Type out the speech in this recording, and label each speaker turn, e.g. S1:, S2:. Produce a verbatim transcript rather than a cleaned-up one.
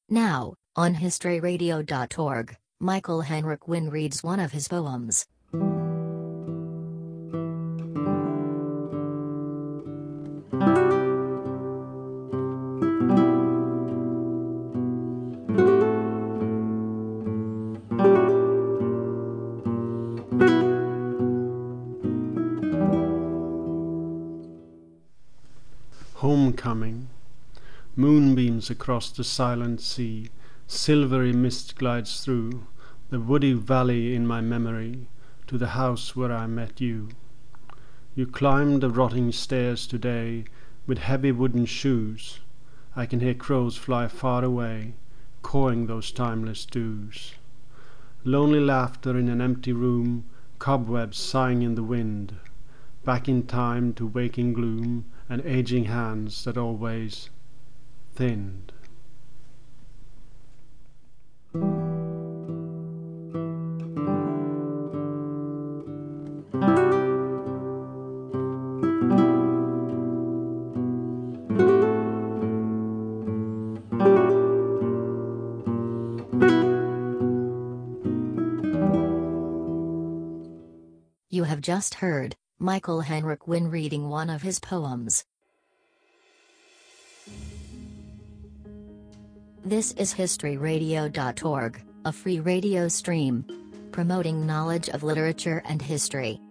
S1: Now, on history radio dot org, Michael Henrik Wynne reads one of his poems.
S2: Homecoming. Moonbeams across the silent sea, silvery mist glides through the woody valley in my memory to the house where I met you. You climbed the rotting stairs today with heavy wooden shoes. I can hear crows fly far away, cawing those timeless dews. Lonely laughter in an empty room, cobwebs sighing in the wind. Back in time to waking gloom and aging hands that always thinned.
S1: You have just heard Michael Henrik Wynne reading one of his poems. This is history radio dot org, a free radio stream promoting knowledge of literature and history.